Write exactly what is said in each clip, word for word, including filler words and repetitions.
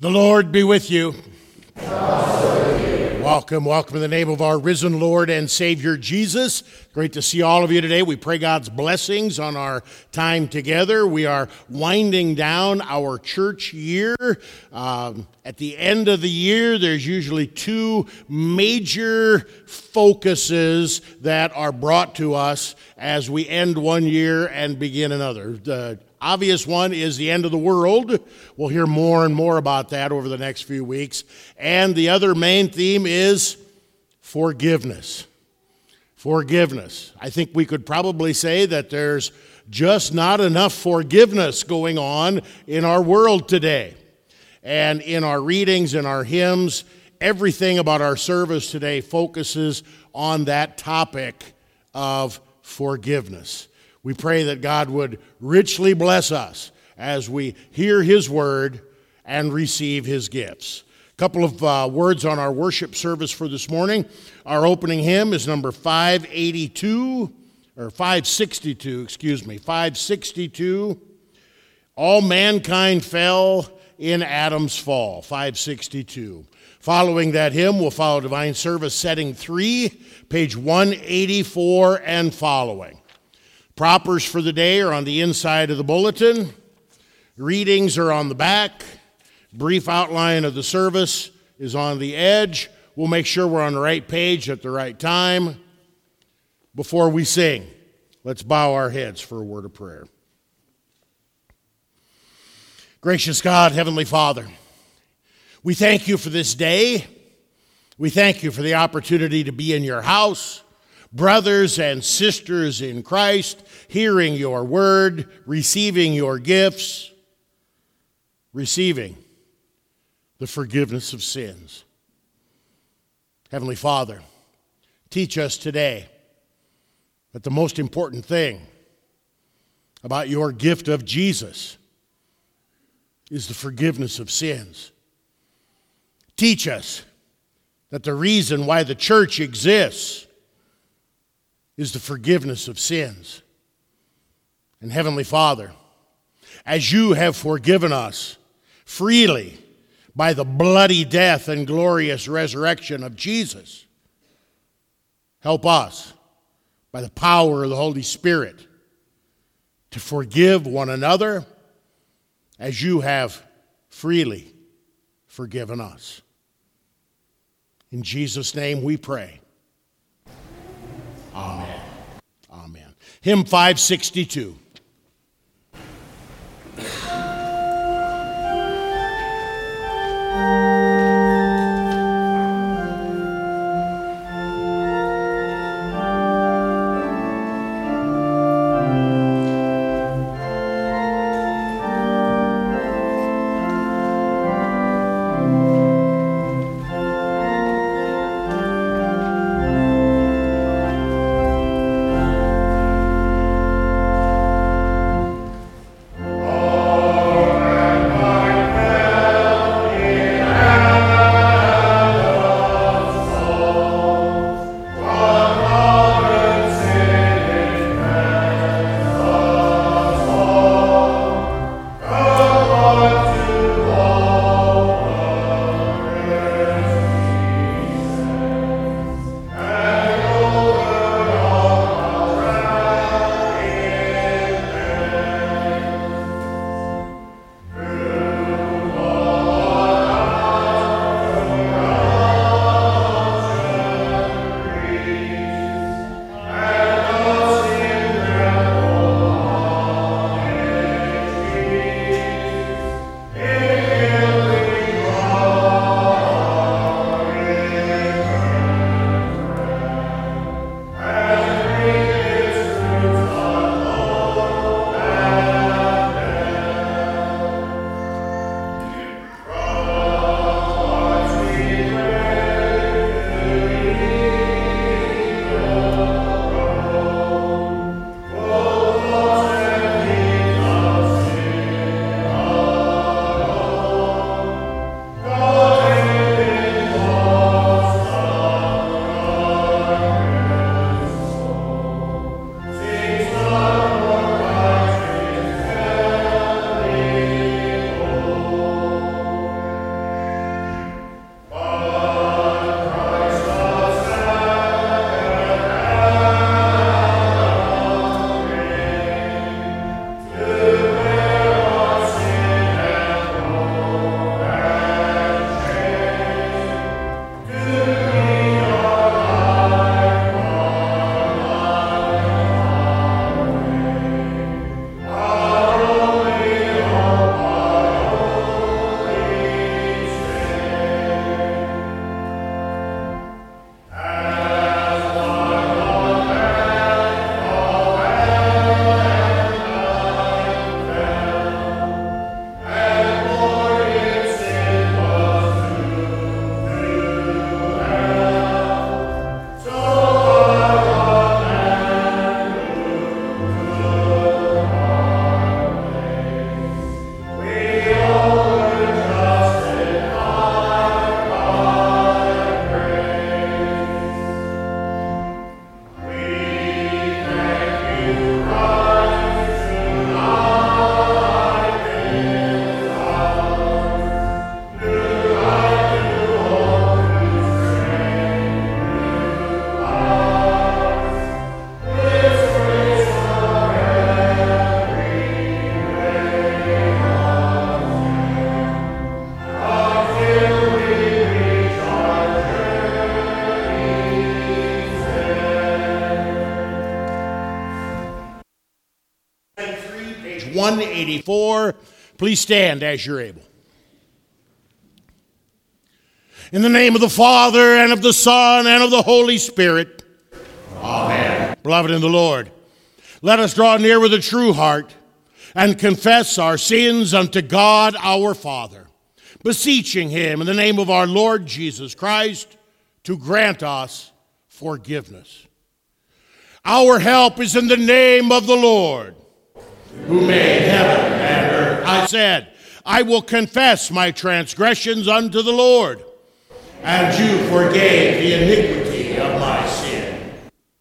The Lord be with you. Welcome, welcome in the name of our risen Lord and Savior Jesus. Great to see all of you today. We pray God's blessings on our time together. We are winding down our church year. Um, at the end of the year, there's usually two major focuses that are brought to us as we end one year and begin another. The obvious one is the end of the world. We'll hear more and more about that over the next few weeks. And the other main theme is forgiveness. Forgiveness. I think we could probably say that there's just not enough forgiveness going on in our world today. And in our readings, in our hymns, everything about our service today focuses on that topic of forgiveness. We pray that God would richly bless us as we hear His word and receive His gifts. A couple of uh, words on our worship service for this morning. Our opening hymn is number five eighty-two, or five sixty-two, excuse me, five sixty-two. All mankind fell in Adam's fall, five sixty-two. Following that hymn, we'll follow Divine Service Setting three, page one eighty-four and following. Propers for the day are on the inside of the bulletin. Readings are on the back. Brief outline of the service is on the edge. We'll make sure we're on the right page at the right time. Before we sing, let's bow our heads for a word of prayer. Gracious God, Heavenly Father, we thank you for this day. We thank you for the opportunity to be in your house, brothers and sisters in Christ, hearing your word, receiving your gifts, receiving the forgiveness of sins. Heavenly Father, teach us today that the most important thing about your gift of Jesus is the forgiveness of sins. Teach us that the reason why the church exists is the forgiveness of sins. And Heavenly Father, as you have forgiven us freely by the bloody death and glorious resurrection of Jesus, help us by the power of the Holy Spirit to forgive one another as you have freely forgiven us. In Jesus' name we pray. Amen. Amen. Hymn five sixty-two. eighty-four. Please stand as you're able. In the name of the Father, and of the Son, and of the Holy Spirit. Amen. Beloved in the Lord, let us draw near with a true heart and confess our sins unto God our Father, beseeching him in the name of our Lord Jesus Christ to grant us forgiveness. Our help is in the name of the Lord, who made heaven and earth. I said, I will confess my transgressions unto the Lord, and you forgave the iniquity of my sin.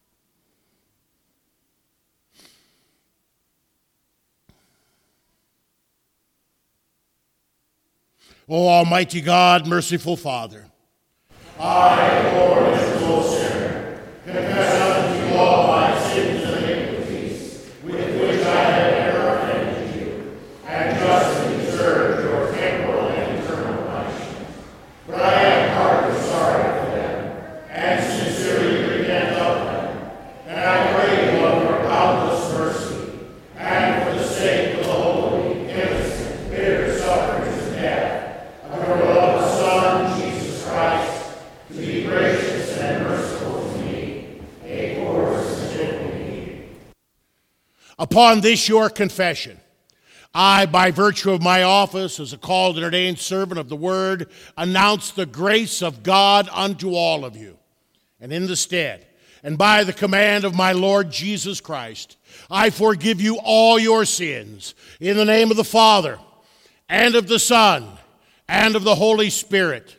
O Almighty God, merciful Father, I, poor miserable sinner, confess unto you all my sins and iniquities, with which I have ever offended you, and justly deserved your temporal and eternal punishment. But I am heartily sorry for them, and sincerely repent of them, and I pray you of your boundless mercy, and for the sake of the holy, innocent, bitter sufferings of death, of your beloved Son, Jesus Christ, to be gracious and merciful to me, a poor sinful needy. Upon this your confession, I, by virtue of my office as a called and ordained servant of the word, announce the grace of God unto all of you. And in the stead, and by the command of my Lord Jesus Christ, I forgive you all your sins in the name of the Father, and of the Son, and of the Holy Spirit.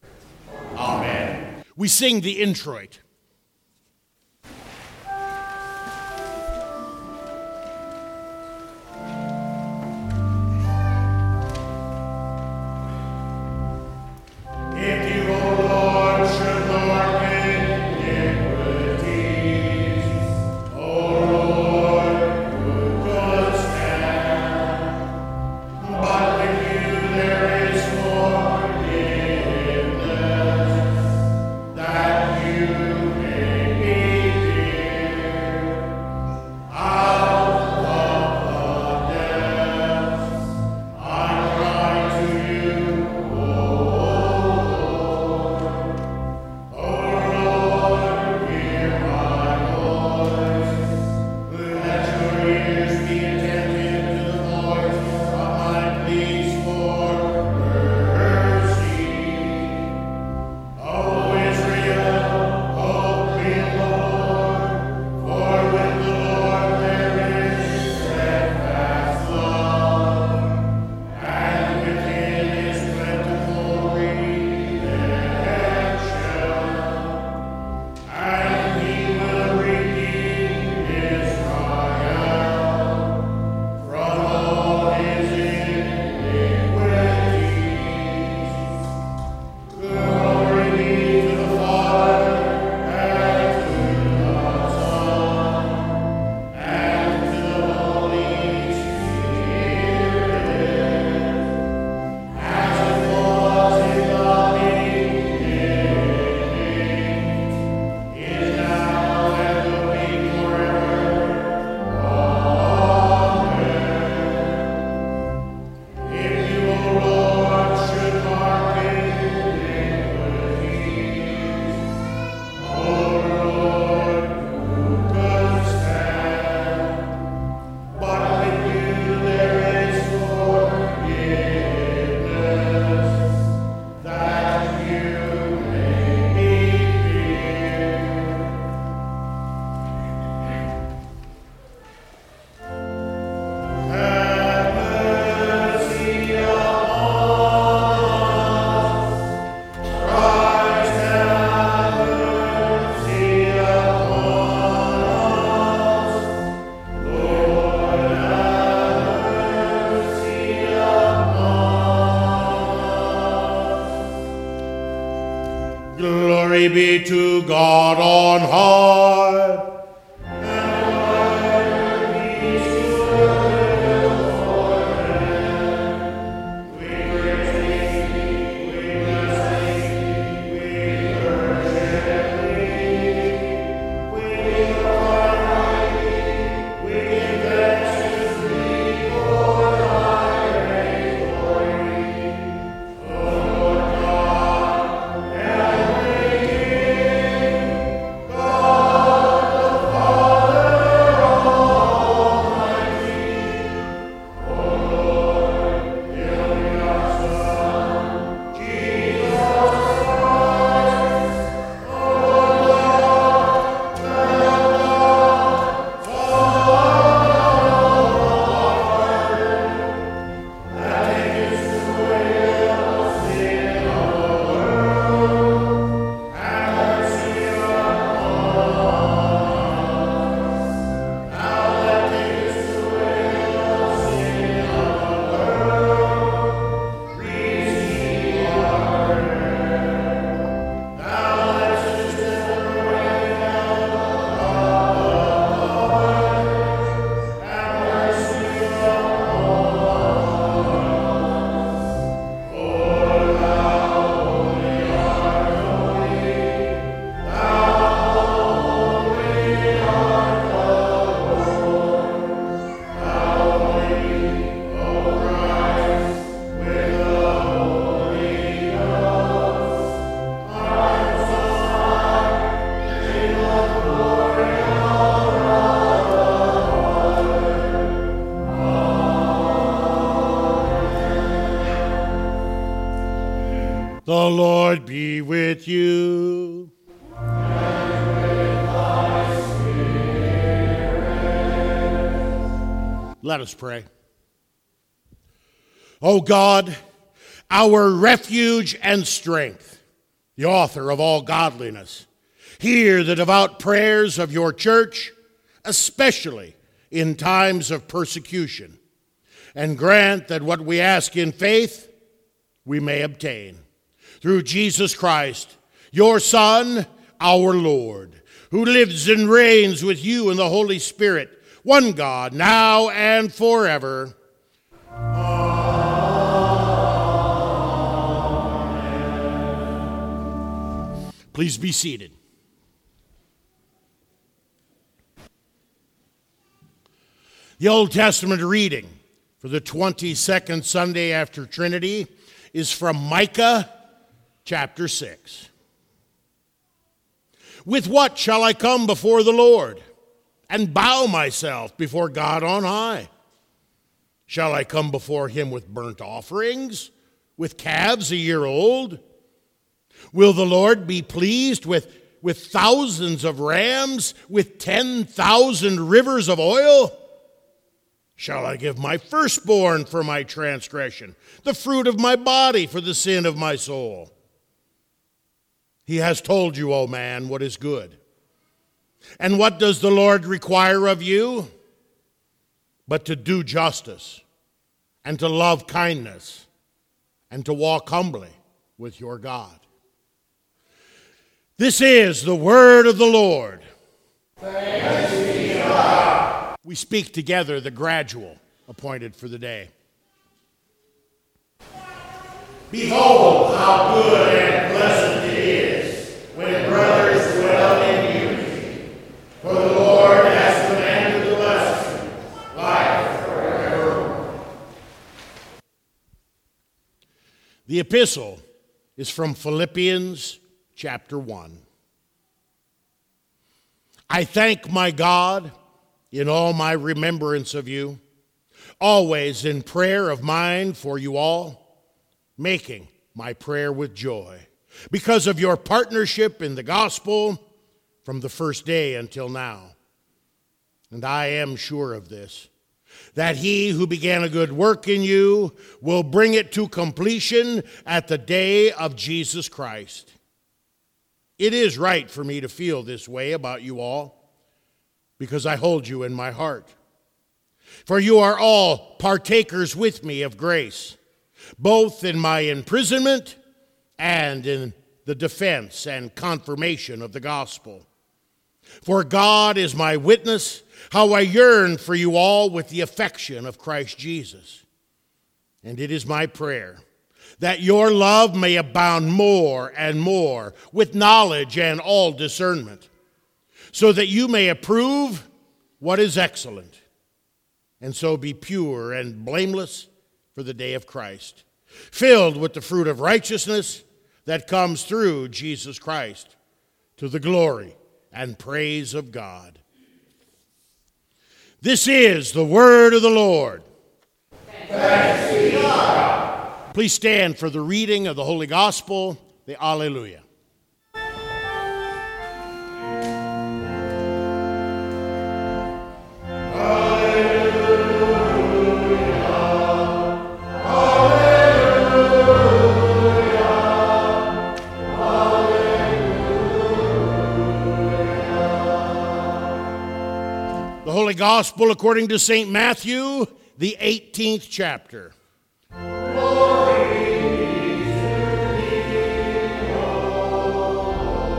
Amen. We sing the introit. If you, O Lord, should mark iniquities, O Lord, who could stand? But with you there is forgiveness, that you may be dear. Out of the depths I cry to you, O Glory be to God on high. Lord. The Lord be with you. And with thy spirit. Let us pray. O God, our refuge and strength, the author of all godliness, hear the devout prayers of your church, especially in times of persecution, and grant that what we ask in faith we may obtain. Through Jesus Christ, your Son, our Lord, who lives and reigns with you in the Holy Spirit, one God, now and forever. Amen. Please be seated. The Old Testament reading for the twenty-second Sunday after Trinity is from Micah chapter six. With what shall I come before the Lord and bow myself before God on high? Shall I come before him with burnt offerings, with calves a year old? Will the Lord be pleased with, with thousands of rams, with ten thousand rivers of oil? Shall I give my firstborn for my transgression, the fruit of my body for the sin of my soul? He has told you, O man, what is good. And what does the Lord require of you? But to do justice, and to love kindness, and to walk humbly with your God. This is the word of the Lord. Thanks be to God. We speak together the gradual appointed for the day. Behold, how good and pleasant it is when brothers dwell in unity. For the Lord has commanded the blessing, life forevermore. The epistle is from Philippians chapter one. I thank my God in all my remembrance of you, always in prayer of mine for you all, making my prayer with joy, because of your partnership in the gospel from the first day until now. And I am sure of this, that he who began a good work in you will bring it to completion at the day of Jesus Christ. It is right for me to feel this way about you all, because I hold you in my heart. For you are all partakers with me of grace, both in my imprisonment and in the defense and confirmation of the gospel. For God is my witness, how I yearn for you all with the affection of Christ Jesus. And it is my prayer that your love may abound more and more with knowledge and all discernment, so that you may approve what is excellent, and so be pure and blameless for the day of Christ, filled with the fruit of righteousness that comes through Jesus Christ, to the glory and praise of God. This is the word of the Lord. Thanks be to God. Please stand for the reading of the Holy Gospel, the Alleluia. The Holy Gospel according to Saint Matthew, the eighteenth chapter. Glory be to thee, O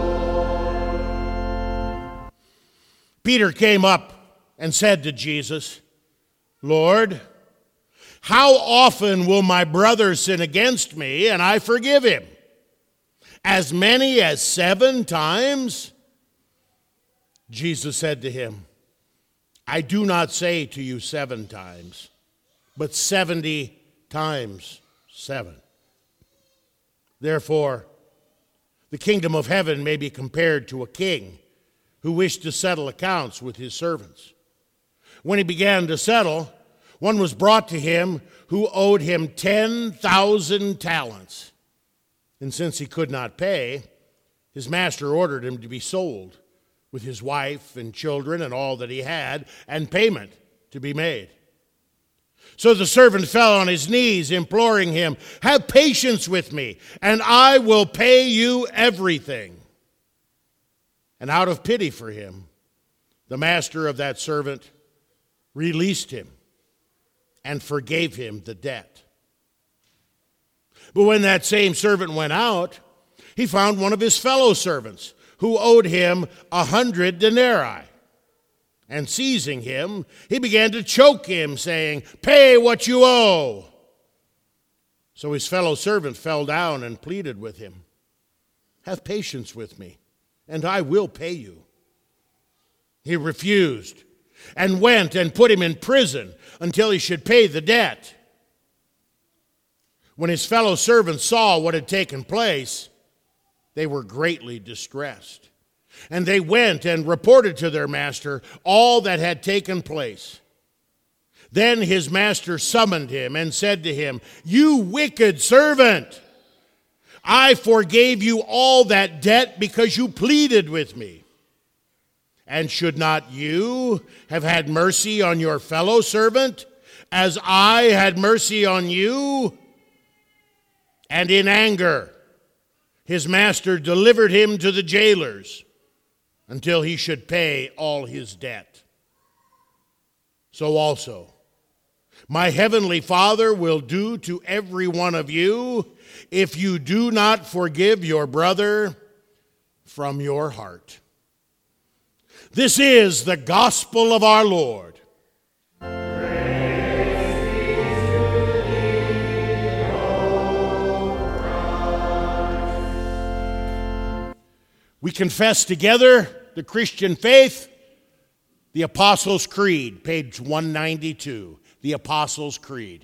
Lord. Peter came up and said to Jesus, Lord, how often will my brother sin against me and I forgive him? As many as seven times? Jesus said to him, I do not say to you seven times, but seventy times seven. Therefore, the kingdom of heaven may be compared to a king who wished to settle accounts with his servants. When he began to settle, one was brought to him who owed him ten thousand talents. And since he could not pay, his master ordered him to be sold, with his wife and children and all that he had, and payment to be made. So the servant fell on his knees, imploring him, "Have patience with me, and I will pay you everything." And out of pity for him, the master of that servant released him and forgave him the debt. But when that same servant went out, he found one of his fellow servants who owed him a hundred denarii. And seizing him, he began to choke him, saying, "Pay what you owe." So his fellow servant fell down and pleaded with him, "Have patience with me, and I will pay you." He refused and went and put him in prison until he should pay the debt. When his fellow servants saw what had taken place, they were greatly distressed. And they went and reported to their master all that had taken place. Then his master summoned him and said to him, "You wicked servant, I forgave you all that debt because you pleaded with me. And should not you have had mercy on your fellow servant, as I had mercy on you?" And in anger, his master delivered him to the jailers until he should pay all his debt. So also, my heavenly Father will do to every one of you if you do not forgive your brother from your heart. This is the gospel of our Lord. We confess together the Christian faith, the Apostles' Creed, page one ninety-two, the Apostles' Creed.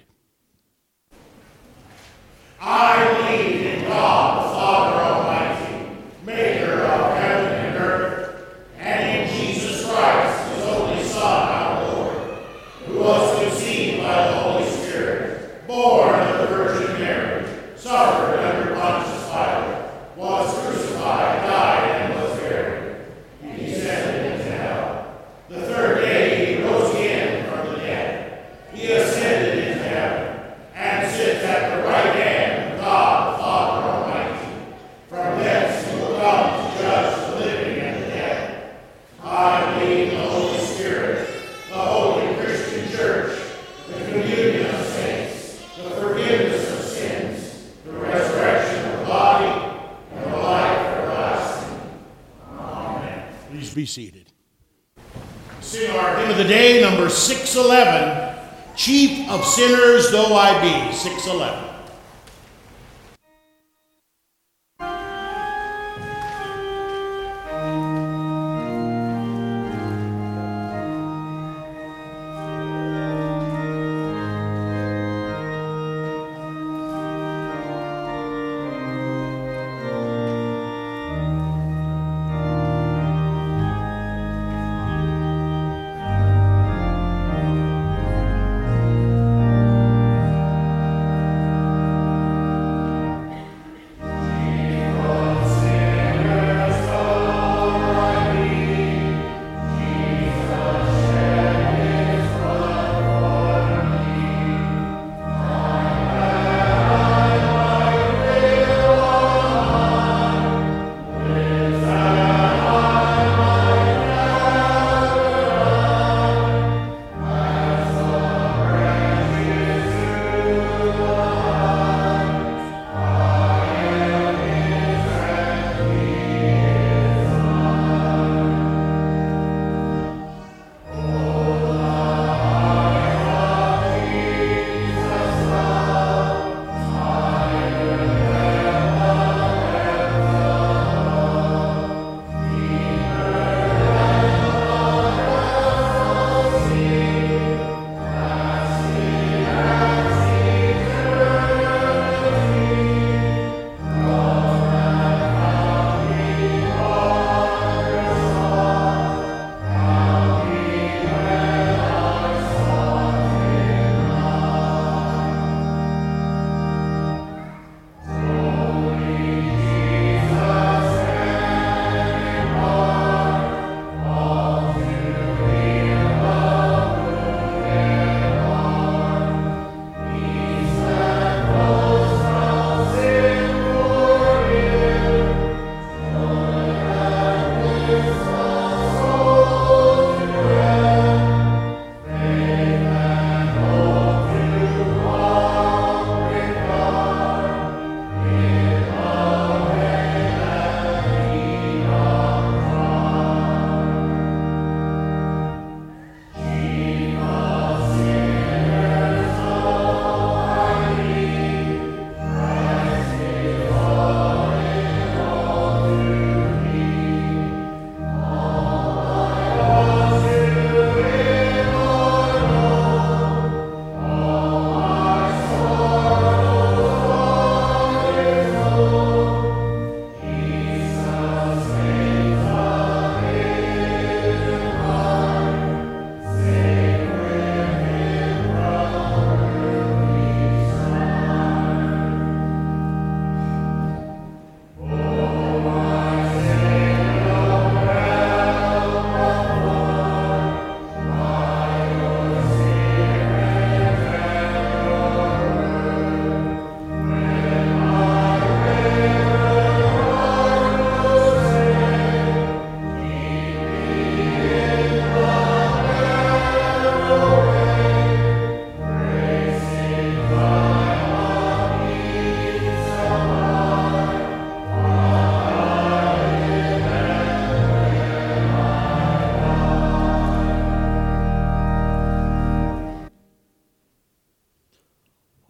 I believe in God, the Father Almighty, maker of heaven and earth, and in Jesus Christ, his only Son, our Lord, who was conceived by the Holy Spirit, born of the Virgin Mary, suffered under Pontius Pilate, was crucified, died, and was buried. He descended into hell. The third day he rose again from the dead. He ascended into heaven and sits at the right hand of God the Father Almighty. From thence he will come to judge the living and the dead. I believe in the Holy Spirit, the holy Christian church, the communion of saints, the forgiveness of sins, the resurrection of the body, and the life everlasting. Amen. Please be seated. Sing our hymn of the day, number six eleven, "Chief of Sinners Though I Be," six eleven.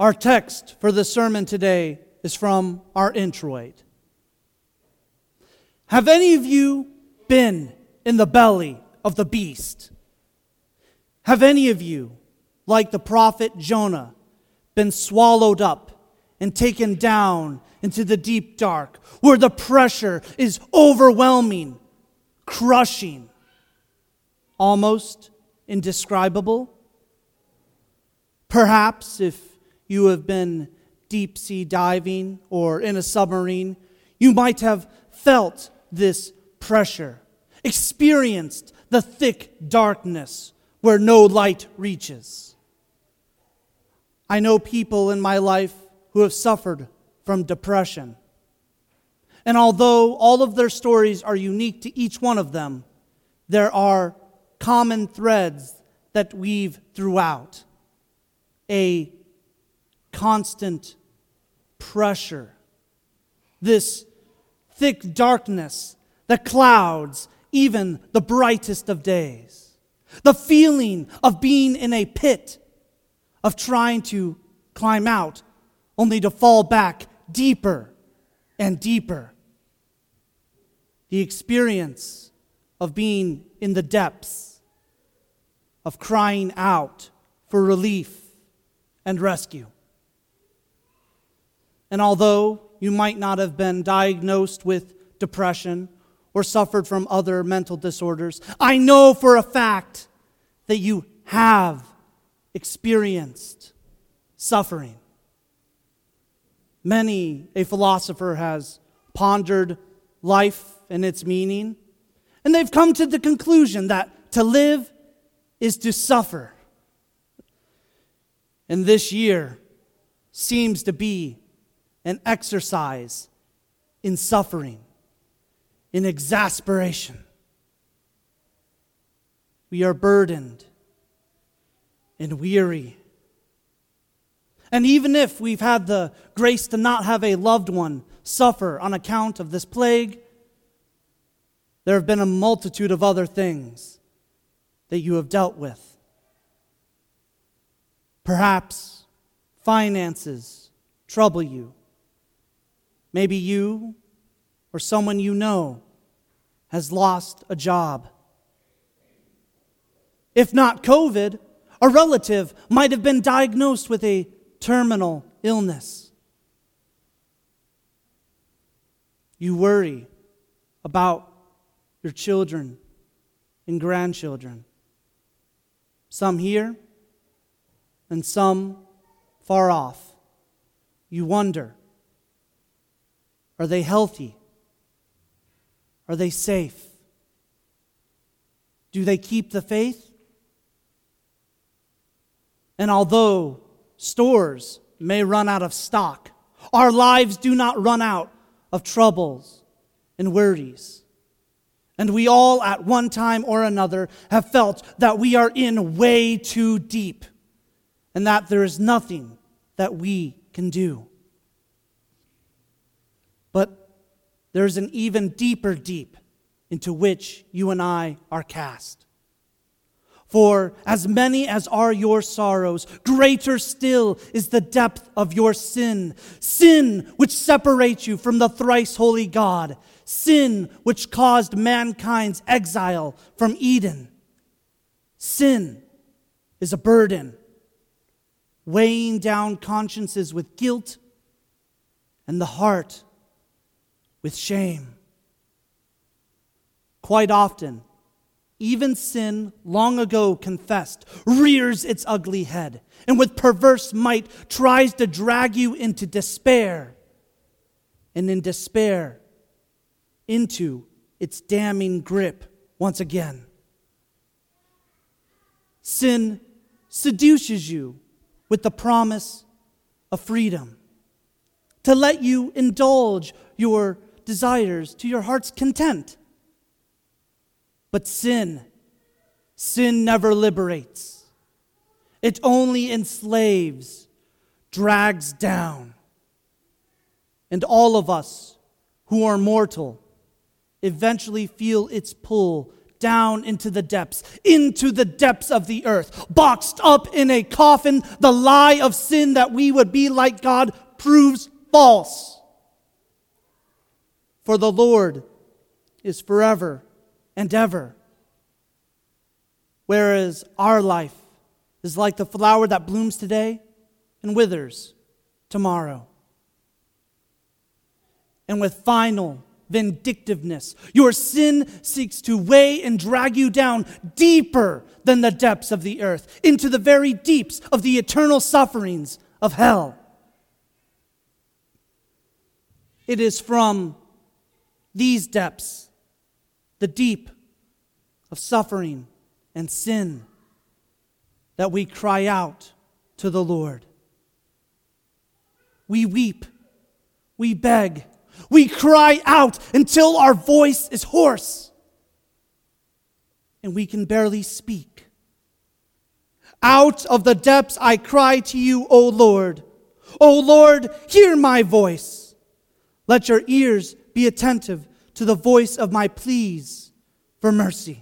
Our text for the sermon today is from our introit. Have any of you been in the belly of the beast? Have any of you, like the prophet Jonah, been swallowed up and taken down into the deep dark, where the pressure is overwhelming, crushing, almost indescribable? Perhaps if you have been deep sea diving or in a submarine, you might have felt this pressure, experienced the thick darkness where no light reaches. I know people in my life who have suffered from depression. And although all of their stories are unique to each one of them, there are common threads that weave throughout. A constant pressure. This thick darkness that clouds even the brightest of days. The feeling of being in a pit, of trying to climb out, only to fall back deeper and deeper. The experience of being in the depths, of crying out for relief and rescue. And although you might not have been diagnosed with depression or suffered from other mental disorders, I know for a fact that you have experienced suffering. Many a philosopher has pondered life and its meaning, and they've come to the conclusion that to live is to suffer. And this year seems to be an exercise in suffering, in exasperation. We are burdened and weary. And even if we've had the grace to not have a loved one suffer on account of this plague, there have been a multitude of other things that you have dealt with. Perhaps finances trouble you. Maybe you or someone you know has lost a job. If not COVID, a relative might have been diagnosed with a terminal illness. You worry about your children and grandchildren. Some here and some far off. You wonder, are they healthy? Are they safe? Do they keep the faith? And although stores may run out of stock, our lives do not run out of troubles and worries. And we all at one time or another have felt that we are in way too deep and that there is nothing that we can do. But there's an even deeper deep into which you and I are cast. For as many as are your sorrows, greater still is the depth of your sin. Sin which separates you from the thrice holy God. Sin which caused mankind's exile from Eden. Sin is a burden, weighing down consciences with guilt and the heart with shame. Quite often, even sin long ago confessed rears its ugly head and with perverse might tries to drag you into despair, and in despair into its damning grip once again. Sin seduces you with the promise of freedom, to let you indulge your desires to your heart's content. But sin, sin never liberates. It only enslaves, drags down. And all of us who are mortal eventually feel its pull down into the depths, into the depths of the earth, boxed up in a coffin. The lie of sin that we would be like God proves false. For the Lord is forever and ever, whereas our life is like the flower that blooms today and withers tomorrow. And with final vindictiveness, your sin seeks to weigh and drag you down deeper than the depths of the earth, into the very deeps of the eternal sufferings of hell. It is from these depths, the deep of suffering and sin, that we cry out to the Lord. We weep, we beg, we cry out until our voice is hoarse and we can barely speak. Out of the depths I cry to you, O Lord. O Lord, hear my voice. Let your ears be attentive to the voice of my pleas for mercy.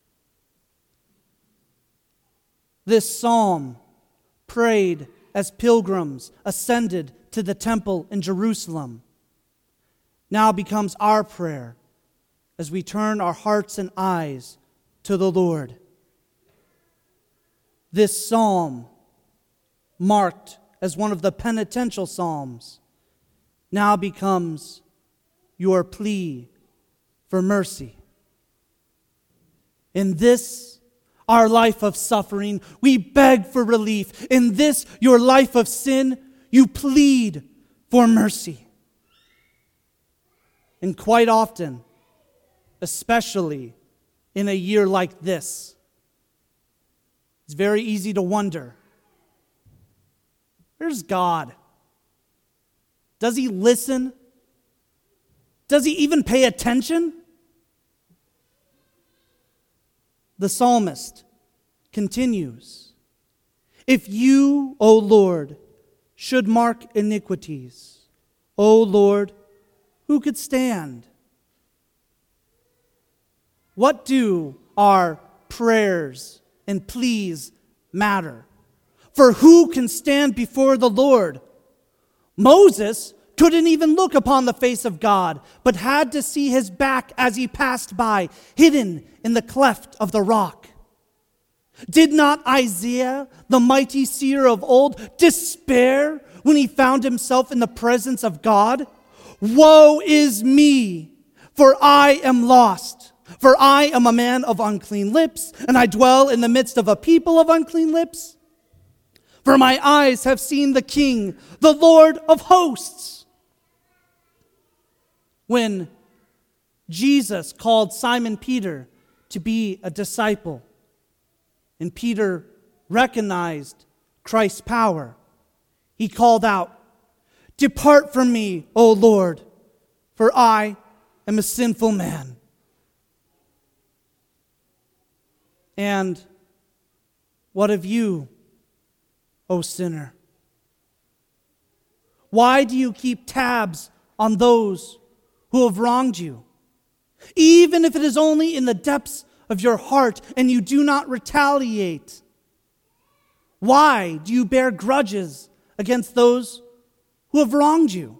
This psalm, prayed as pilgrims ascended to the temple in Jerusalem, now becomes our prayer as we turn our hearts and eyes to the Lord. This psalm, marked as one of the penitential psalms, now becomes your plea for mercy. In this, our life of suffering, we beg for relief. In this, your life of sin, you plead for mercy. And quite often, especially in a year like this, it's very easy to wonder, where's God? Does he listen? Does he even pay attention? The psalmist continues, if you, O Lord, should mark iniquities, O Lord, who could stand? What do our prayers and pleas matter? For who can stand before the Lord? Moses couldn't even look upon the face of God, but had to see his back as he passed by, hidden in the cleft of the rock. Did not Isaiah, the mighty seer of old, despair when he found himself in the presence of God? Woe is me, for I am lost. For I am a man of unclean lips, and I dwell in the midst of a people of unclean lips. For my eyes have seen the King, the Lord of hosts. When Jesus called Simon Peter to be a disciple, and Peter recognized Christ's power, he called out, "Depart from me, O Lord, for I am a sinful man." And what of you, O sinner? Why do you keep tabs on those who have wronged you? Even if it is only in the depths of your heart and you do not retaliate. Why do you bear grudges against those who have wronged you?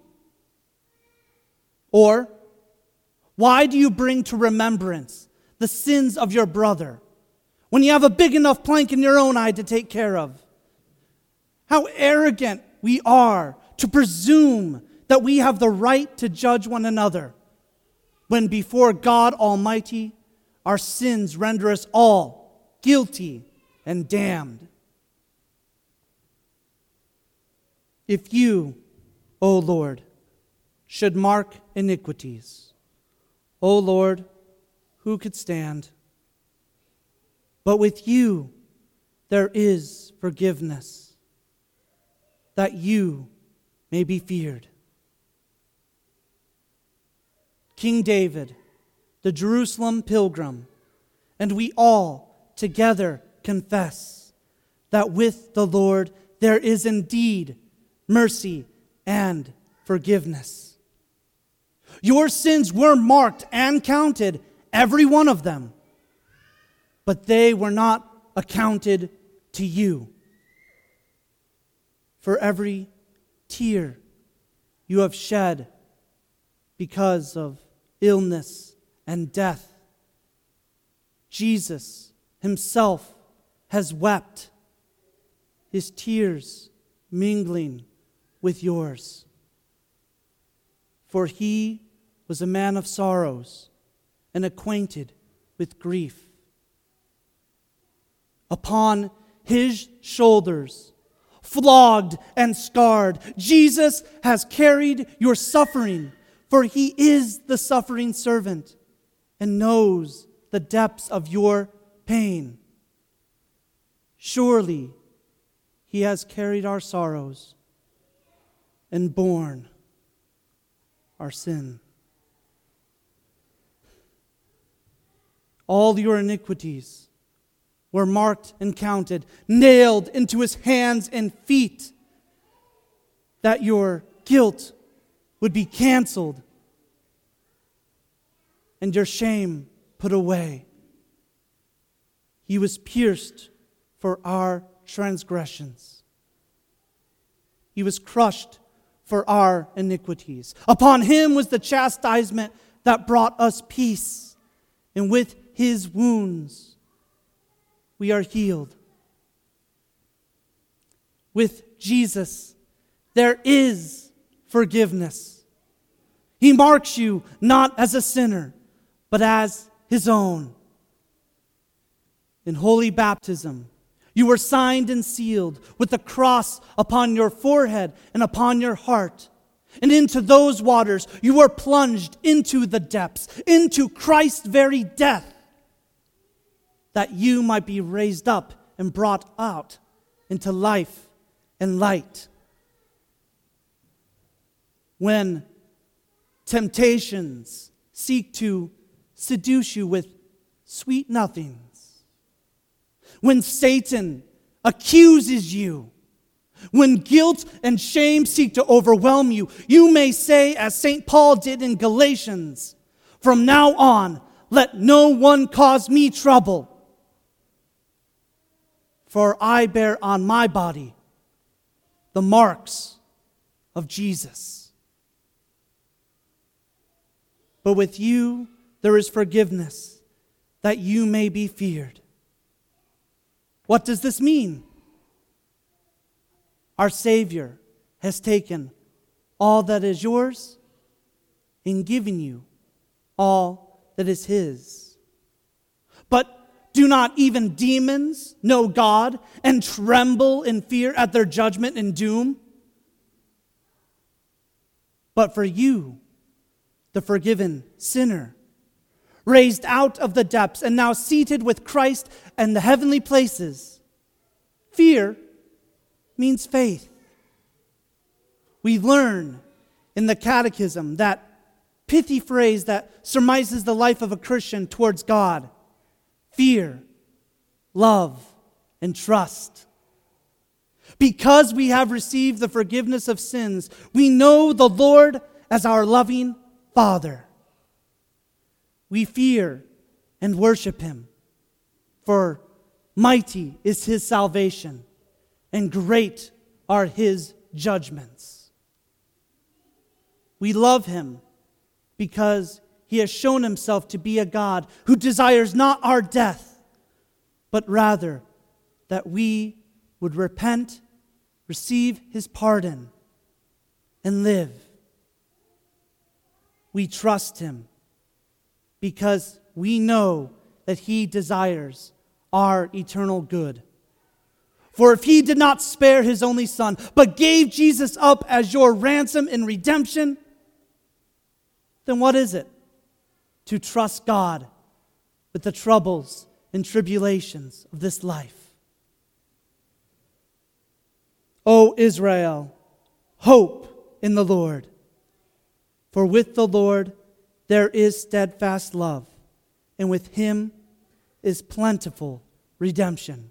Or, why do you bring to remembrance the sins of your brother when you have a big enough plank in your own eye to take care of? How arrogant we are to presume that we have the right to judge one another, when before God Almighty, our sins render us all guilty and damned. If you, O Lord, should mark iniquities, O Lord, who could stand? But with you there is forgiveness, that you may be feared. King David, the Jerusalem pilgrim, and we all together confess that with the Lord there is indeed mercy and forgiveness. Your sins were marked and counted, every one of them. but they were not accounted to you. For every tear you have shed because of illness and death, Jesus himself has wept, his tears mingling with yours. For he was a man of sorrows and acquainted with grief. Upon his shoulders, flogged and scarred, Jesus has carried your suffering, for he is the suffering servant and knows the depths of your pain. Surely he has carried our sorrows and borne our sin. All your iniquities were marked and counted, nailed into his hands and feet, that your guilt would be canceled and your shame put away. He was pierced for our transgressions. He was crushed for our iniquities. Upon him was the chastisement that brought us peace, and with his wounds we are healed. With Jesus there is forgiveness. He marks you not as a sinner, but as his own. In holy baptism, you were signed and sealed with the cross upon your forehead and upon your heart. And into those waters you were plunged into the depths, into Christ's very death, that you might be raised up and brought out into life and light. When temptations seek to seduce you with sweet nothings, when Satan accuses you, when guilt and shame seek to overwhelm you, you may say, as Saint Paul did in Galatians, "From now on, let no one cause me trouble, for I bear on my body the marks of Jesus." But with you there is forgiveness, that you may be feared. What does this mean? Our Savior has taken all that is yours and given you all that is his. But do not even demons know God and tremble in fear at their judgment and doom? But for you, the forgiven sinner, raised out of the depths and now seated with Christ in the heavenly places, fear means faith. We learn in the Catechism that pithy phrase that surmises the life of a Christian towards God: fear, love, and trust. Because we have received the forgiveness of sins, we know the Lord as our loving Father. We fear and worship him, for mighty is his salvation, and great are his judgments. We love him because he has shown himself to be a God who desires not our death, but rather that we would repent, receive his pardon, and live. We trust him because we know that he desires our eternal good. For if he did not spare his only Son, but gave Jesus up as your ransom and redemption, then what is it to trust God with the troubles and tribulations of this life? O Israel, hope in the Lord. For with the Lord there is steadfast love, and with him is plentiful redemption.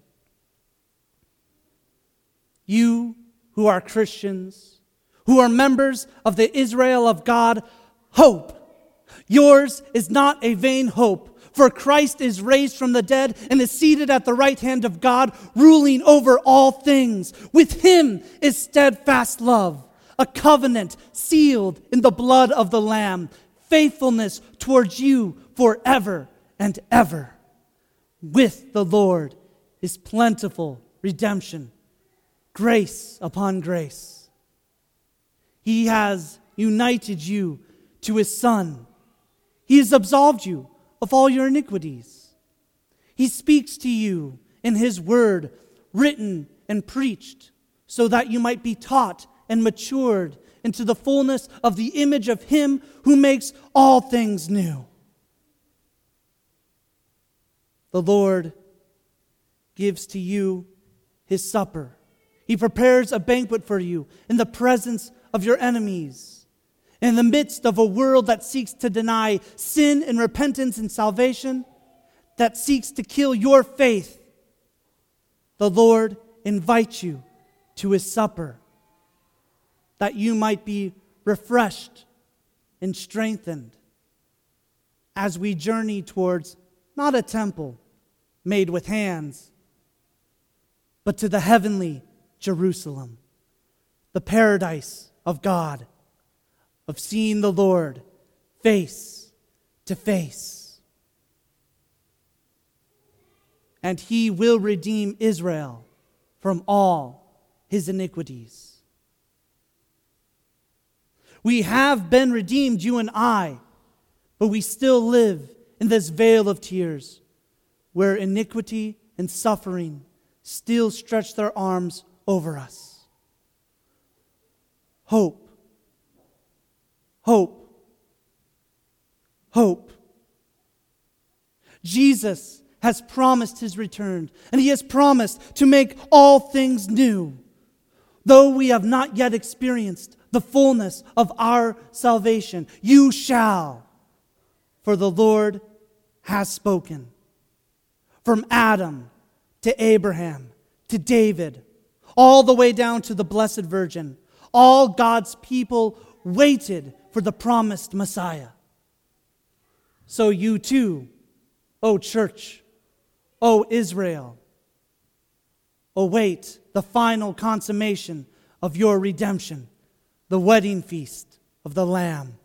You who are Christians, who are members of the Israel of God, hope. Yours is not a vain hope, For Christ is raised from the dead and is seated at the right hand of God, ruling over all things. With him is steadfast love, a covenant sealed in the blood of the Lamb, faithfulness towards you forever and ever. With the Lord is plentiful redemption, grace upon grace. He has united you to his Son. He has absolved you of all your iniquities. He speaks to you in his word, written and preached, so that you might be taught and matured into the fullness of the image of him who makes all things new. The Lord gives to you his supper. He prepares a banquet for you in the presence of your enemies. In the midst of a world that seeks to deny sin and repentance and salvation, that seeks to kill your faith, the Lord invites you to his supper, that you might be refreshed and strengthened as we journey towards not a temple made with hands, but to the heavenly Jerusalem, the paradise of God, of seeing the Lord face to face. And he will redeem Israel from all his iniquities. We have been redeemed, you and I, but we still live in this vale of tears where iniquity and suffering still stretch their arms over us. Hope. Hope. Hope. Jesus has promised his return, and he has promised to make all things new. Though we have not yet experienced the fullness of our salvation, you shall, for the Lord has spoken. From Adam to Abraham to David, all the way down to the Blessed Virgin, all God's people waited for the promised Messiah. So you too, O church, O Israel, await the final consummation of your redemption, the wedding feast of the Lamb.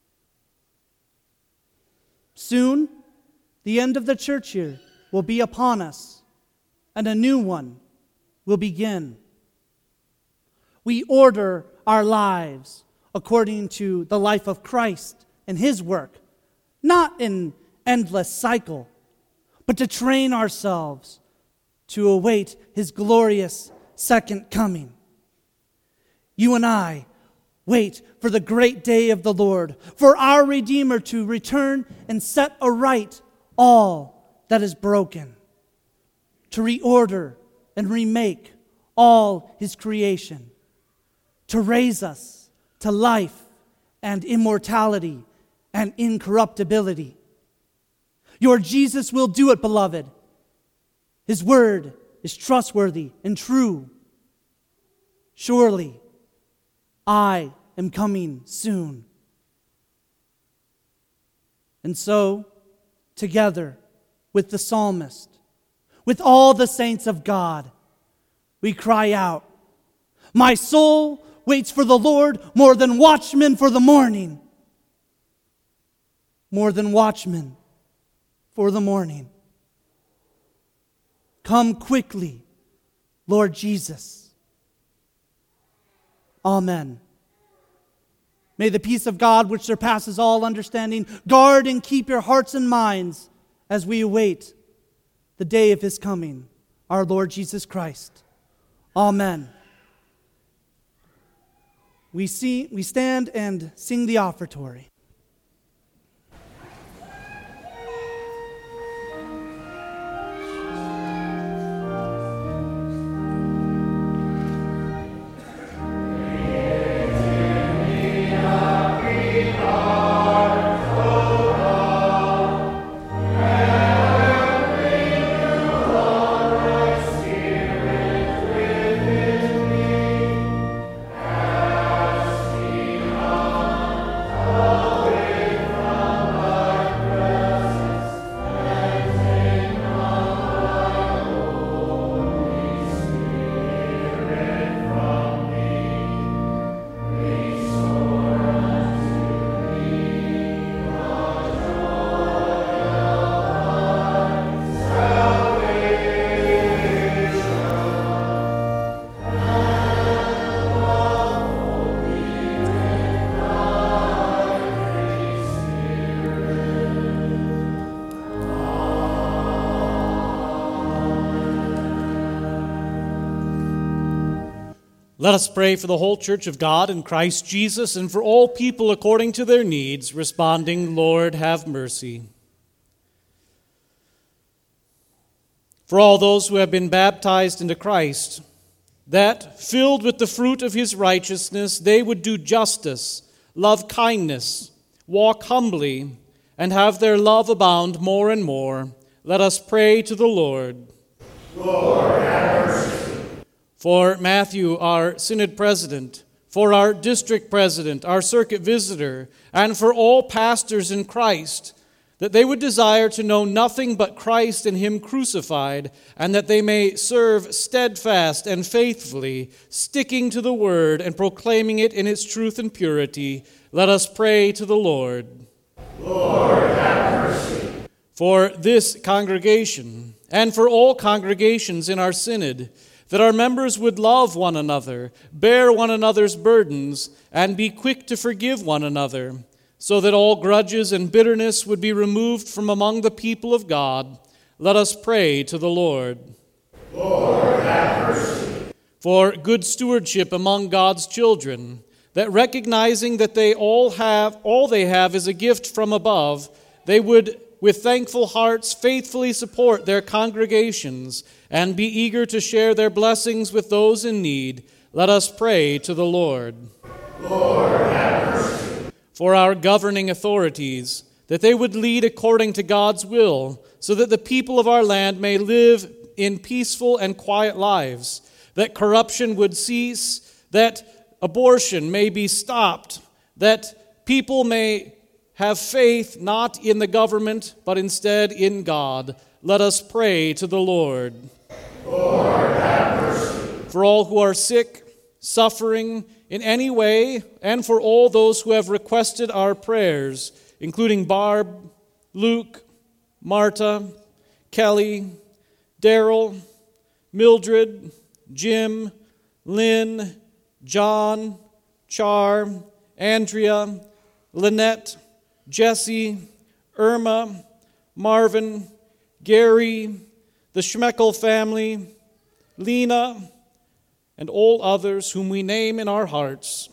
Soon, the end of the church year will be upon us, and a new one will begin. We order our lives according to the life of Christ and his work, not in endless cycle, but to train ourselves to await his glorious second coming. You and I wait for the great day of the Lord, for our Redeemer to return and set aright all that is broken, to reorder and remake all his creation, to raise us to life and immortality and incorruptibility. Your Jesus will do it, beloved. His word is trustworthy and true. Surely, I am coming soon. And so, together with the psalmist, with all the saints of God, we cry out, "My soul waits for the Lord more than watchmen for the morning." More than watchmen for the morning. Come quickly, Lord Jesus. Amen. May the peace of God, which surpasses all understanding, guard and keep your hearts and minds as we await the day of his coming, our Lord Jesus Christ. Amen. We see, we stand and sing the offertory. Oh Let us pray for the whole church of God in Christ Jesus and for all people according to their needs, responding, Lord, have mercy. For all those who have been baptized into Christ, that, filled with the fruit of his righteousness, they would do justice, love kindness, walk humbly, and have their love abound more and more, let us pray to the Lord. Lord, have mercy. For Matthew, our synod president, for our district president, our circuit visitor, and for all pastors in Christ, that they would desire to know nothing but Christ and him crucified, and that they may serve steadfast and faithfully, sticking to the word and proclaiming it in its truth and purity, let us pray to the Lord. Lord, have mercy. For this congregation, and for all congregations in our synod, that our members would love one another, bear one another's burdens, and be quick to forgive one another, so that all grudges and bitterness would be removed from among the people of God, let us pray to the Lord. Lord, have mercy. For good stewardship among God's children, that recognizing that they all have, all they have is a gift from above, they would, with thankful hearts, faithfully support their congregations and be eager to share their blessings with those in need, let us pray to the Lord. Lord, have mercy. For our governing authorities, that they would lead according to God's will, so that the people of our land may live in peaceful and quiet lives, that corruption would cease, that abortion may be stopped, that people may have faith not in the government, but instead in God. Let us pray to the Lord. Lord, have mercy. For all who are sick, suffering in any way, and for all those who have requested our prayers, including Barb, Luke, Marta, Kelly, Daryl, Mildred, Jim, Lynn, John, Char, Andrea, Lynette, Jesse, Irma, Marvin, Gary, the Schmeckel family, Lena, and all others whom we name in our hearts,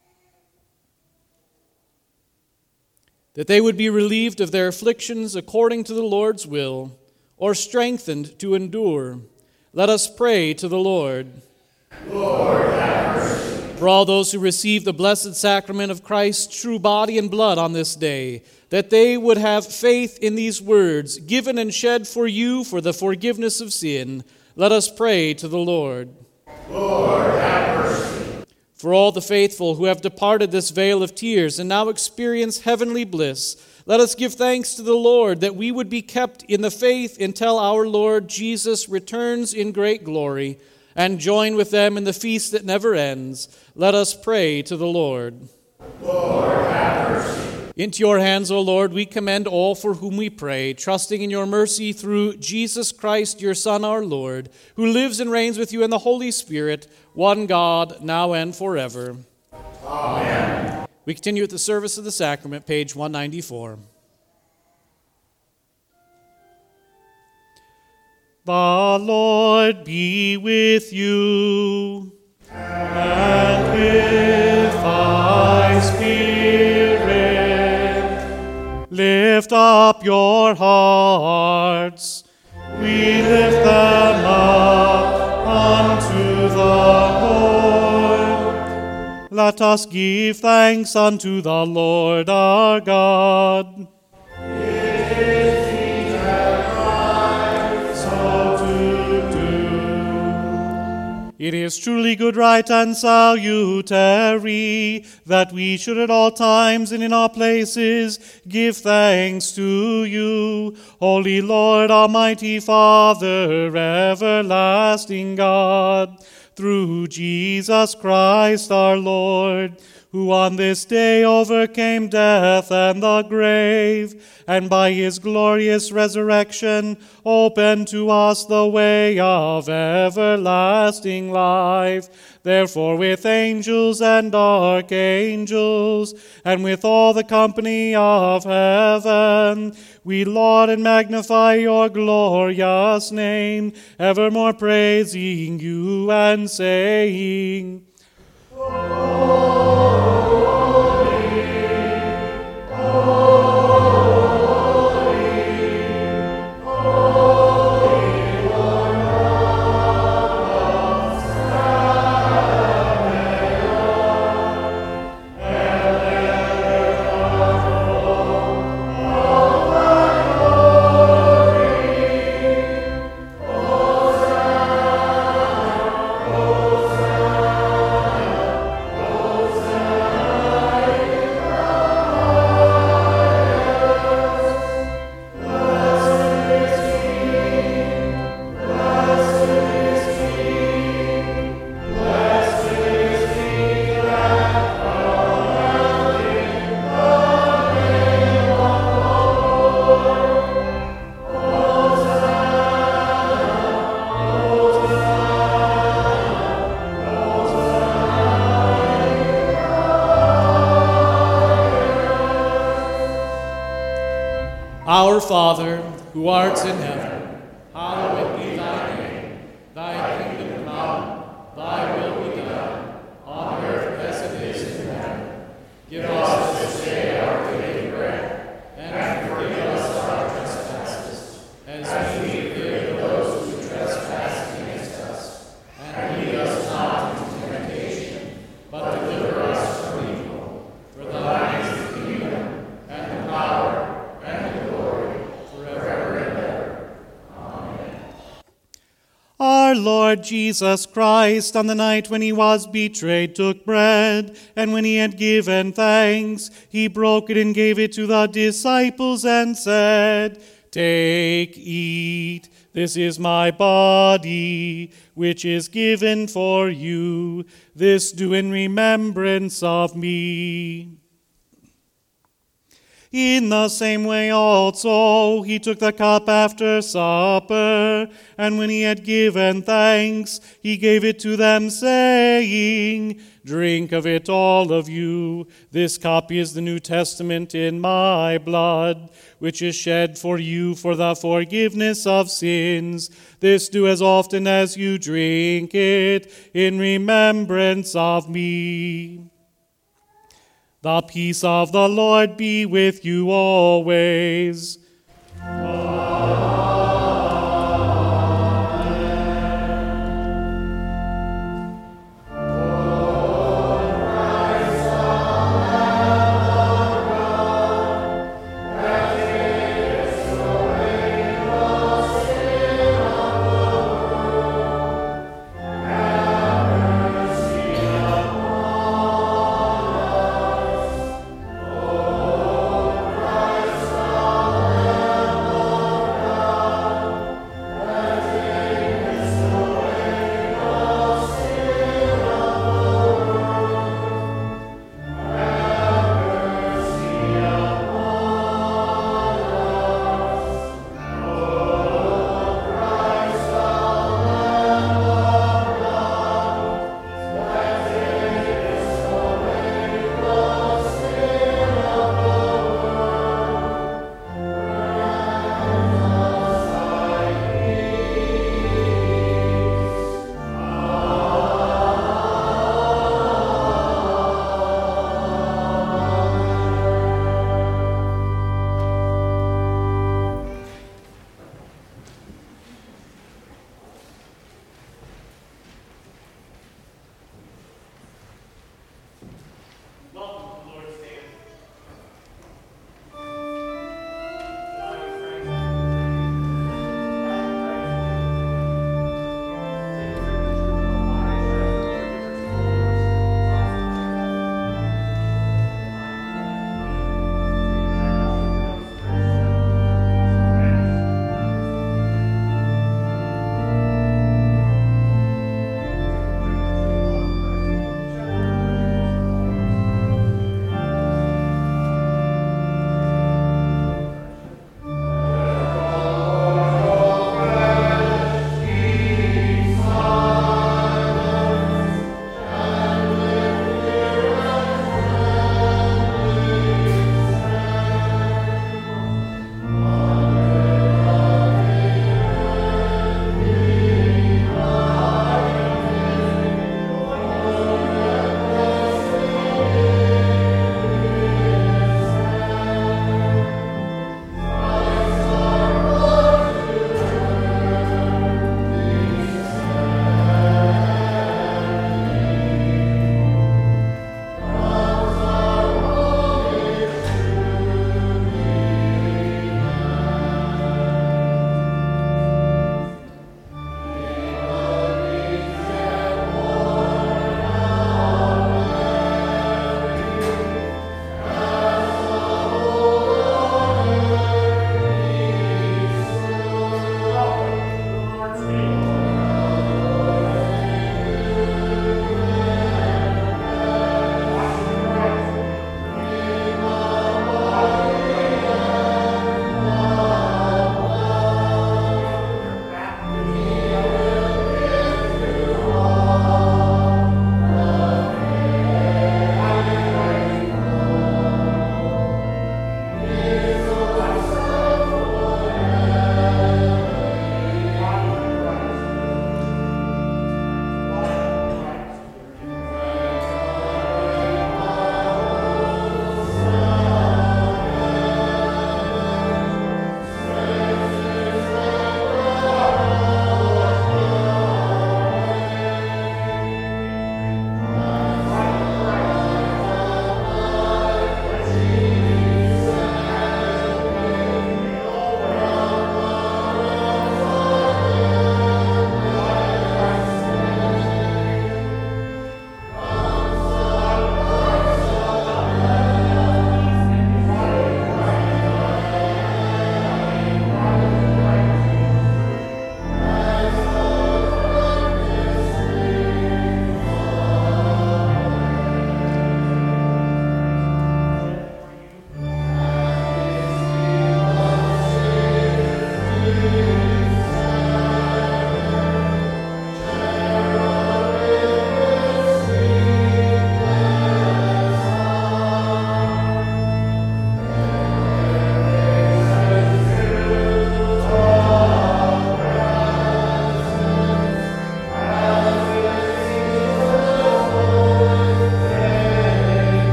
that they would be relieved of their afflictions according to the Lord's will, or strengthened to endure. Let us pray to the Lord. Lord, have mercy. For all those who receive the blessed sacrament of Christ's true body and blood on this day, that they would have faith in these words, given and shed for you for the forgiveness of sin, let us pray to the Lord. Lord, have mercy. For all the faithful who have departed this vale of tears and now experience heavenly bliss, let us give thanks to the Lord that we would be kept in the faith until our Lord Jesus returns in great glory, and join with them in the feast that never ends. Let us pray to the Lord. Lord, have mercy. Into your hands, O Lord, we commend all for whom we pray, trusting in your mercy through Jesus Christ, your Son, our Lord, who lives and reigns with you in the Holy Spirit, one God, now and forever. Amen. We continue with the service of the sacrament, page one ninety-four. The Lord be with you, and with thy spirit. Lift up your hearts. We lift them up unto the Lord. Let us give thanks unto the Lord our God. It is truly good, right, and salutary that we should at all times and in all places give thanks to you, Holy Lord, Almighty Father, everlasting God, through Jesus Christ our Lord, who on this day overcame death and the grave, and by his glorious resurrection opened to us the way of everlasting life. Therefore, with angels and archangels, and with all the company of heaven, we laud and magnify your glorious name, evermore praising you and saying, Our Father, who art in heaven, hallowed be thy name. Thy kingdom come, thy will be done, on earth as it is in heaven. Give us this day our daily bread, and forgive us our trespasses, as we forgive those who trespass against us. And lead us not into temptation, but deliver us from evil. For thine is the kingdom, and the power, and the glory, forever and ever. Amen. Our Lord Jesus Christ, on the night when he was betrayed, took bread, and when he had given thanks, he broke it and gave it to the disciples and said, Take, eat, this is my body, which is given for you. This do in remembrance of me. In the same way also he took the cup after supper, and when he had given thanks, he gave it to them, saying, Drink of it, all of you. This cup is the New Testament in my blood, which is shed for you for the forgiveness of sins. This do as often as you drink it, in remembrance of me. The peace of the Lord be with you always. Amen.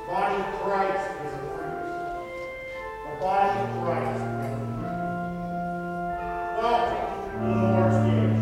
body of Christ is a fruit. The body of Christ is a fruit. Welcome to the Lord's Gate.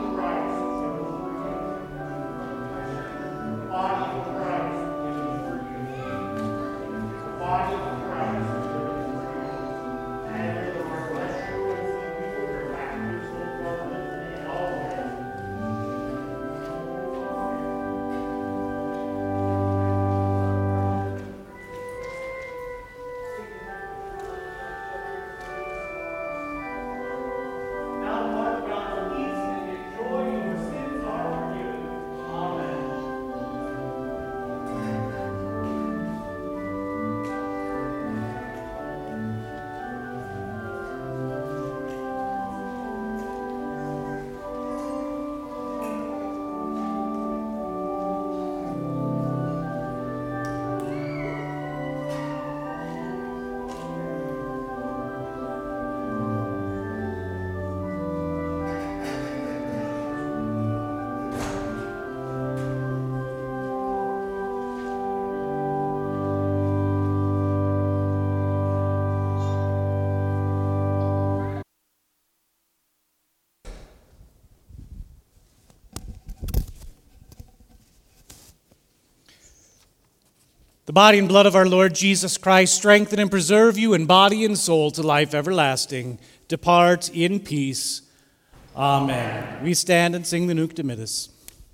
Body of Christ is a fruit. The body and blood of our Lord Jesus Christ strengthen and preserve you in body and soul to life everlasting. Depart in peace. Amen. We stand and sing the Nunc Dimittis.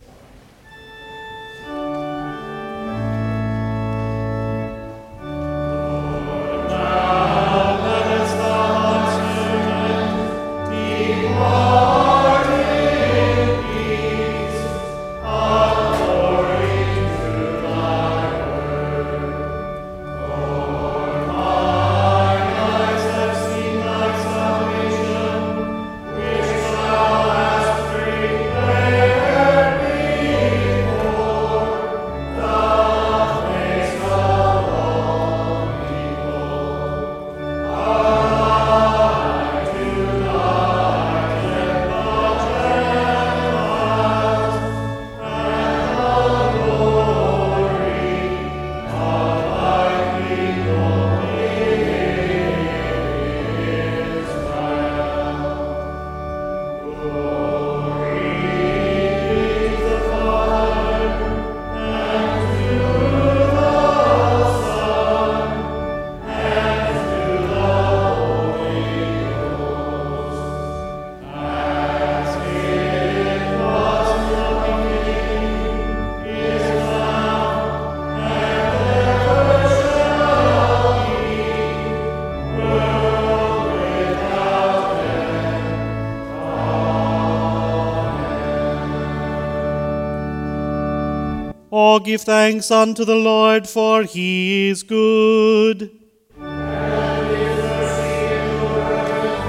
Oh, give thanks unto the Lord, for he is good. And his mercy endureth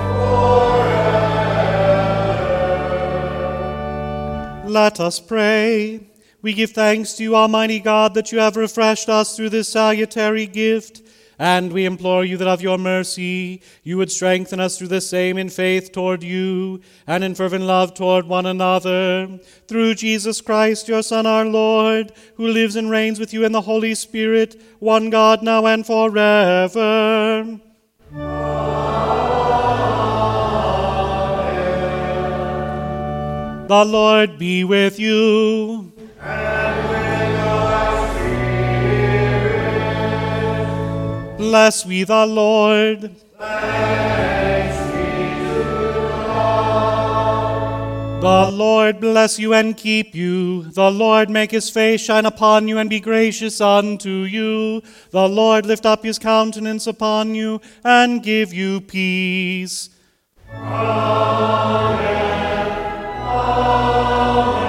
forever. Let us pray. We give thanks to you, Almighty God, that you have refreshed us through this salutary gift, and we implore you that of your mercy you would strengthen us through the same in faith toward you, and in fervent love toward one another. Through Jesus Christ, your Son, our Lord, who lives and reigns with you in the Holy Spirit, one God, now and forever. Amen. The Lord be with you. Bless we the Lord. Thanks be to God. The Lord bless you and keep you. The Lord make his face shine upon you and be gracious unto you. The Lord lift up his countenance upon you and give you peace. Amen. Amen.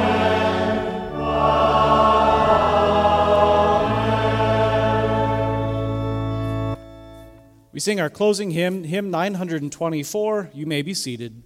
We sing our closing hymn, hymn nine twenty-four. You may be seated.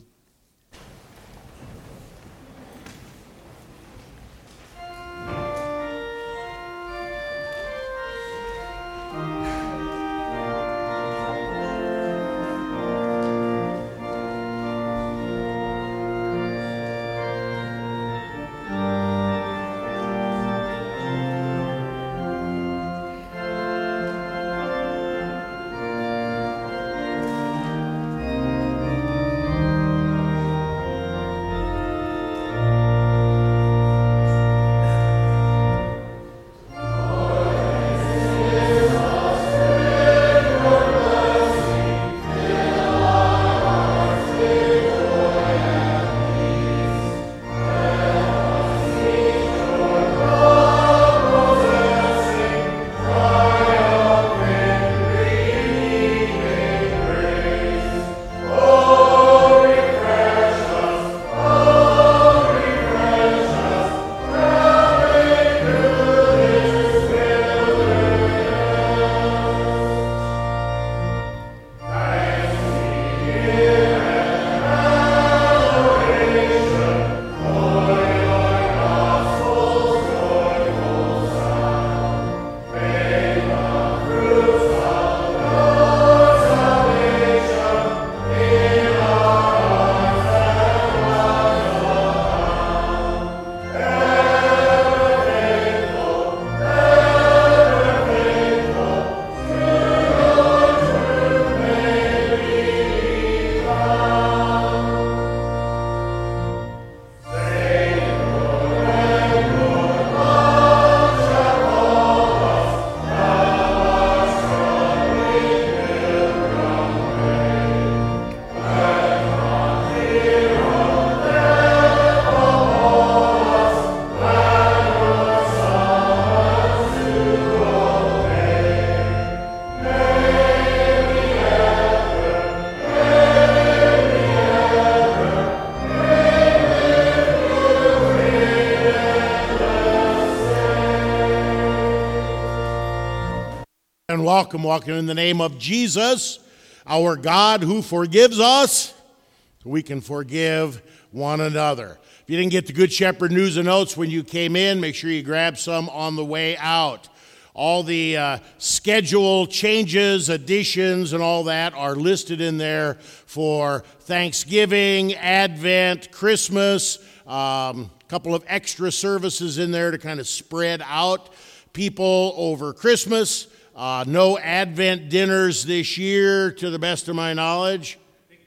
and welcome, welcome in the name of Jesus, our God who forgives us, so we can forgive one another. If you didn't get the Good Shepherd news and notes when you came in, make sure you grab some on the way out. All the uh, schedule changes, additions, and all that are listed in there for Thanksgiving, Advent, Christmas, um, a couple of extra services in there to kind of spread out people over Christmas. Uh, no Advent dinners this year, to the best of my knowledge.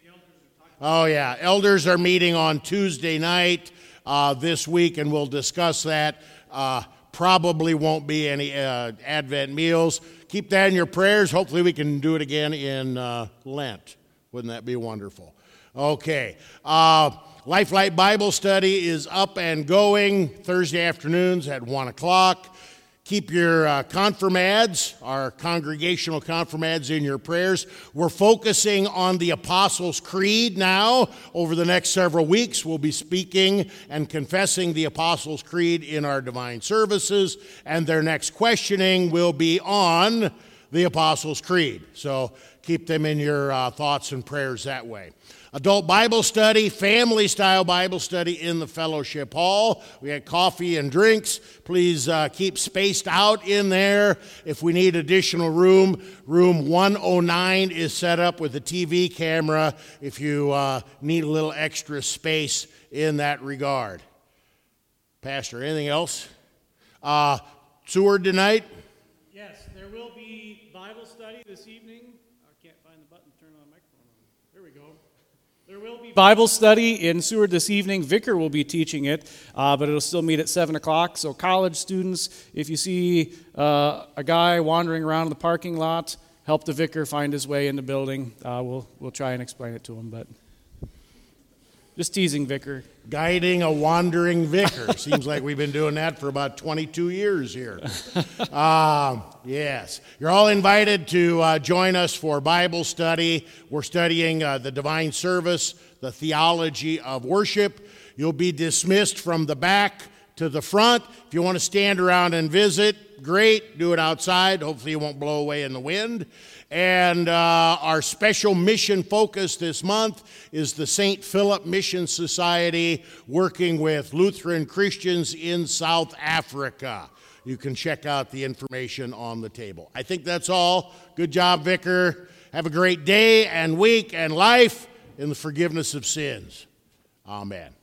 Oh, yeah. Elders are meeting on Tuesday night uh, this week, and we'll discuss that. Uh, probably won't be any uh, Advent meals. Keep that in your prayers. Hopefully we can do it again in uh, Lent. Wouldn't that be wonderful? Okay. Uh, Lifelight Bible Study is up and going Thursday afternoons at one o'clock. Keep your uh, confirmads, our congregational confirmads, in your prayers. We're focusing on the Apostles' Creed now. Over the next several weeks, we'll be speaking and confessing the Apostles' Creed in our divine services, and their next questioning will be on the Apostles' Creed. So keep them in your uh, thoughts and prayers that way. Adult Bible study, family-style Bible study in the fellowship hall. We had coffee and drinks. Please uh, keep spaced out in there. If we need additional room, room one oh nine is set up with a T V camera if you uh, need a little extra space in that regard. Pastor, anything else? Uh, Seward tonight? Yes, there will be Bible study this evening. I can't find the button to turn on the microphone on. There we go. There will be Bible study in Seward this evening. Vicar will be teaching it, uh, but it'll still meet at seven o'clock. So college students, if you see uh, a guy wandering around in the parking lot, help the vicar find his way in the building. Uh, we'll we'll try and explain it to him, but just teasing, Vicar. Guiding a wandering vicar. Seems like we've been doing that for about twenty-two years here. Um, yes. You're all invited to uh, join us for Bible study. We're studying uh, the divine service, the theology of worship. You'll be dismissed from the back to the front. If you want to stand around and visit, great. Do it outside. Hopefully it won't blow away in the wind. And uh, our special mission focus this month is the Saint Philip Mission Society, working with Lutheran Christians in South Africa. You can check out the information on the table. I think that's all. Good job, Vicar. Have a great day and week and life in the forgiveness of sins. Amen.